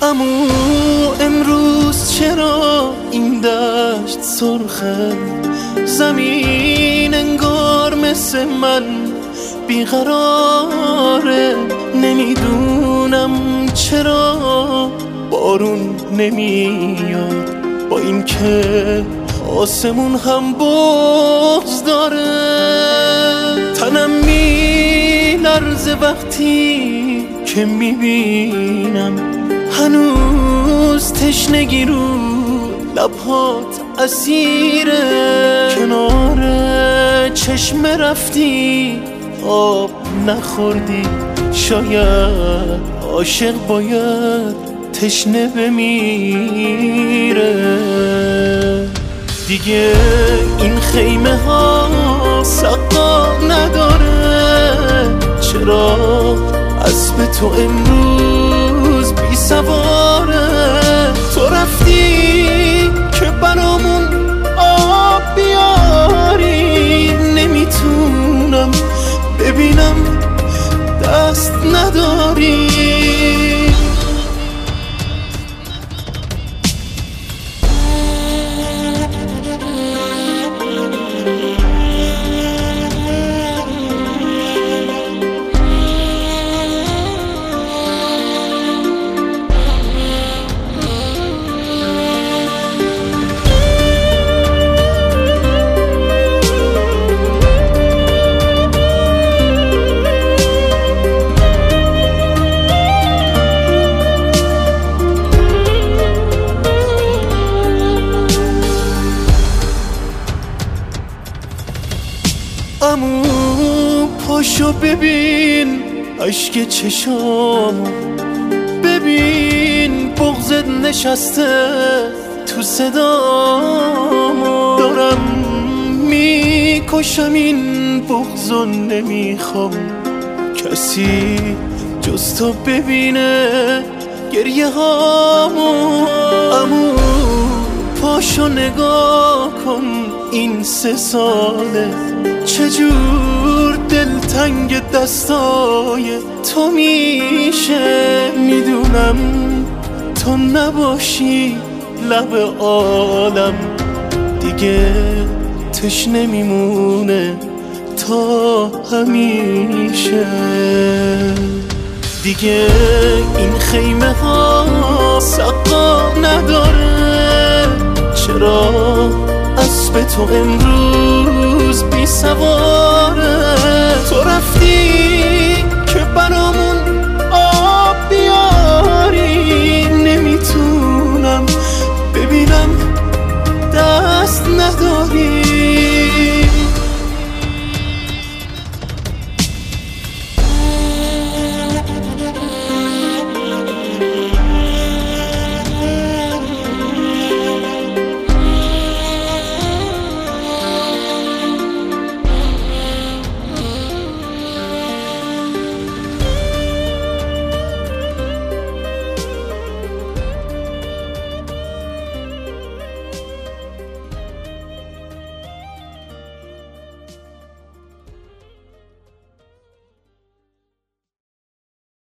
امو امروز چرا این دشت سرخه؟ زمین انگار مثل من بیقراره. نمیدونم چرا بارون نمیاد، با این که آسمون هم بغض داره. تنم میلرزه وقتی که میبینم هنوز تشنگی رو لبهات اسیره. کنار چشمه رفتی آب نخوردی، شاید عاشق باید تشنه بمیره. دیگه این خیمه ها سقا نداره، چرا اسب تو امروز بی سواره؟ تو رفتی که برامون آب بیاری، نمیتونم ببینم دست نداری. امو پاشو ببین اشک چشامو، ببین بغضت نشسته تو صدامو. دارم میکشم این بغضو، نمیخوام کسی جز تو ببینه گریه هامو. امو پاشو نگاه کن این 3 ساله چجور دلتنگ دستای تو میشه. میدونم تو نباشی لب عالم دیگه تشنه میمونه تا همیشه. دیگه این خیمه ها سقا نداره، چرا اسب تو امروز بی سواره؟ تو رفتی که برامون آب بیاری، نمیتونم ببینم دست نداری.